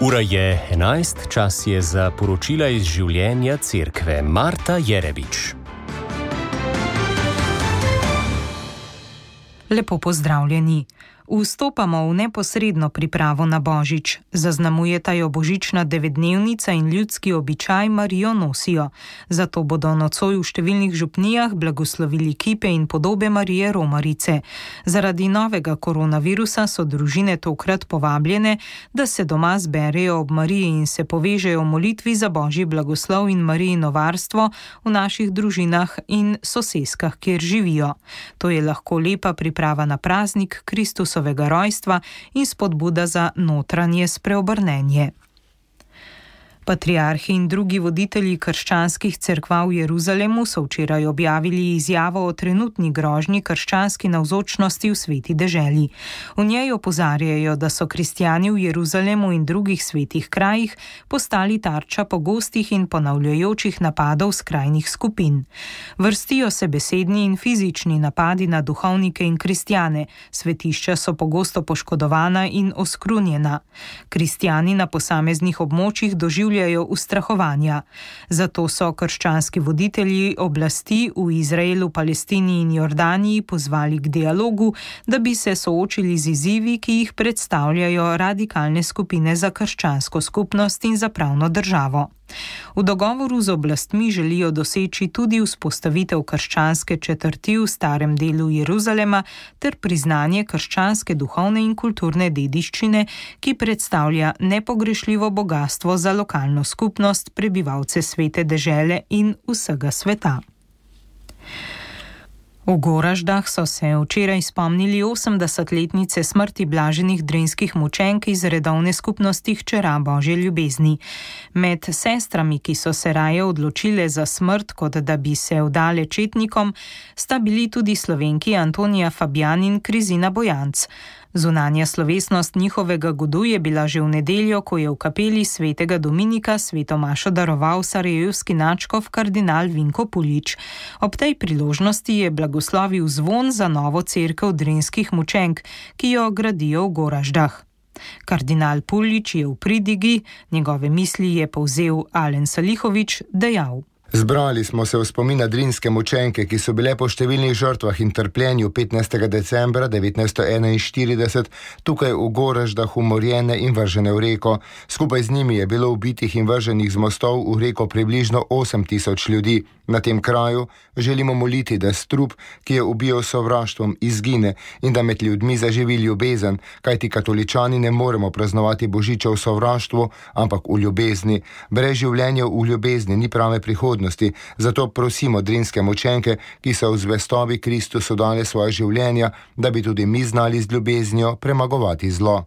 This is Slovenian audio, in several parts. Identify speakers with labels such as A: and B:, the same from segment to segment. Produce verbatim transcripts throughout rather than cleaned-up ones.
A: Ura je enajst, čas je za poročila iz življenja cerkve. Marta Jerebič.
B: Lepo pozdravljeni. Vstopamo v neposredno pripravo na Božič. Zaznamujeta jo božična devetdnevnica in ljudski običaj Marijo nosijo. Zato bodo nocoj v številnih župnijah blagoslovili kipe in podobe Marije Romarice. Zaradi novega koronavirusa so družine tokrat povabljene, da se doma zberejo ob Mariji in se povežejo v molitvi za Božji blagoslov in Marijino varstvo v naših družinah in soseskah, kjer živijo. To je lahko lepa priprava na praznik Kristusovega rojstva in spodbuda za notranje spreobrnenje. Patriarhi in drugi voditelji krščanskih cerkva v Jeruzalemu so včeraj objavili izjavo o trenutni grožnji krščanski navzočnosti v sveti deželi. V njej opozarjajo, da so kristjani v Jeruzalemu in drugih svetih krajih postali tarča pogostih in ponavljajočih napadov skrajnih skupin. Vrstijo se besedni in fizični napadi na duhovnike in kristjane, svetišča so pogosto poškodovana in oskrunjena. Kristjani na posameznih območjih doživljajo ustrahovanja. Zato so krščanski voditelji oblasti v Izraelu, Palestini in Jordaniji pozvali k dialogu, da bi se soočili z izzivi, ki jih predstavljajo radikalne skupine za krščansko skupnost in za pravno državo. V dogovoru z oblastmi želijo doseči tudi vzpostavitev krščanske četrti v starem delu Jeruzalema ter priznanje krščanske duhovne in kulturne dediščine, ki predstavlja nepogrešljivo bogastvo za lokalno skupnost, prebivalce svete dežele in vsega sveta. V Goraždah so se včeraj spomnili osemdesetletnice smrti blaženih drinskih mučenk iz redovne skupnosti Hčera Božje ljubezni. Med sestrami, ki so se raje odločile za smrt, kot da bi se vdale četnikom, sta bili tudi Slovenki Antonija Fabjan in Krizina Bojanc. Zunanja slovesnost njihovega godu je bila že v nedeljo, ko je v kapeli svetega Dominika sveto mašo daroval sarajevski nadškof kardinal Vinko Puljič. Ob tej priložnosti je blagoslovil zvon za novo cerkev drinskih mučenk, ki jo gradijo v Goraždah. Kardinal Puljič je v pridigi, njegove misli je povzel Alen Salihovič, dejal:
C: Zbrali smo se v spomin na drinske mučenke, ki so bile po številnih žrtvah in trpljenju petnajstega decembra devetnajststo enainštirideset tukaj v Goraždah umorjene in vržene v reko. Skupaj z njimi je bilo ubitih in vrženih z mostov v reko približno osem tisoč ljudi. Na tem kraju želimo moliti, da strup, ki je ubijal sovraštvom, izgine in da med ljudmi zaživi ljubezen, kajti katoličani ne moremo praznovati božiča v sovraštvu, ampak v ljubezni. Brez življenja v ljubezni ni prave prihodnosti, zato prosimo drinske mučenke, ki so v zvestobi Kristusu dale svoje življenja, da bi tudi mi znali z ljubeznijo premagovati zlo.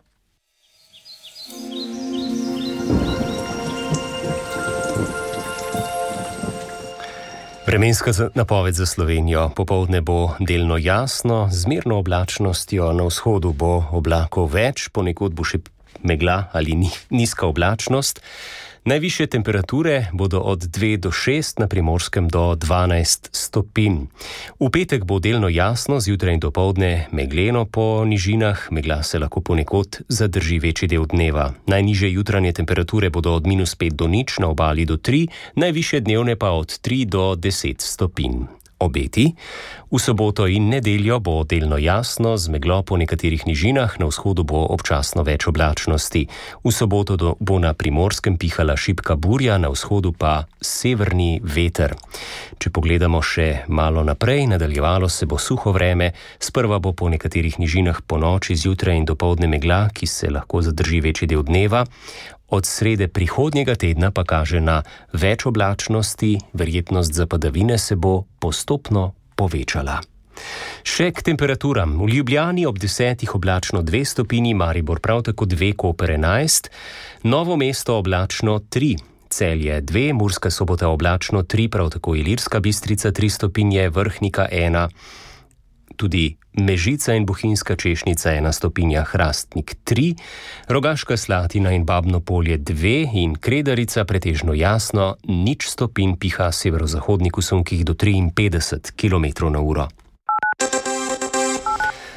A: Vremenska napoved za Slovenijo. Popoldne bo delno jasno, z mirno oblačnostjo, na vzhodu bo oblakov več, ponekod bo še megla ali nizka oblačnost. Najvišje temperature bodo od dve do šest, na Primorskem do dvanajst stopinj. V petek bo delno jasno, zjutraj in dopoldne megleno po nižinah, megla se lahko ponekod zadrži večji del dneva. Najnižje jutranje temperature bodo od minus pet do nič, na obali do tri, najvišje dnevne pa od tri do deset stopinj. Obeti. V soboto in nedeljo bo delno jasno, z meglo po nekaterih nižinah, na vzhodu bo občasno več oblačnosti. V soboto do, bo na Primorskem pihala šibka burja, na vzhodu pa severni veter. Če pogledamo še malo naprej, nadaljevalo se bo suho vreme, sprva bo po nekaterih nižinah po noči, zjutraj in dopoldne megla, ki se lahko zadrži večji del dneva. Od srede prihodnjega tedna pa kaže na več oblačnosti, verjetnost za padavine se bo postopno povečala. Še k temperaturam. V Ljubljani ob desetih oblačno dve stopinji, Maribor prav tako dve, Koper enajst, Novo mesto oblačno tri, Celje dve, Murska Sobota oblačno tri, prav tako Ilirska Bistrica tri stopinje, Vrhnika ena, tudi Mežica in Bohinjska Češnica ena stopinja, Hrastnik tri, Rogaška Slatina in Babno Polje dve in Kredarica pretežno jasno, nič stopinj, piha severozahodnik v sunkih do triinpetdeset kilometrov na uro.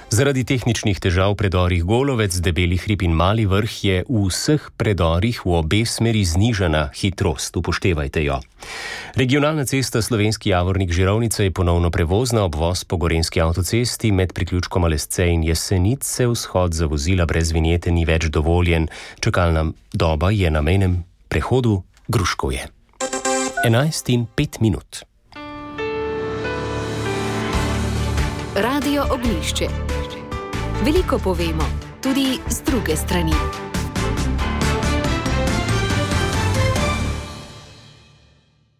A: Zaradi tehničnih težav v predorih Golovec, Debeli hrib in Mali vrh je v vseh predorih v obe smeri znižana hitrost. Upoštevajte jo. Regionalna cesta Slovenski Javornik-Žirovnica je ponovno prevozna. Obvoz po gorenjski avtocesti med priključkom Lesce in Jesenic se vzhod za vozila brez vinjete ni več dovoljen. Čakalna doba je na mejnem prehodu Gruškovje. enajst in pet minut.
D: Radio Ognjišče. Veliko povemo, tudi z druge strani.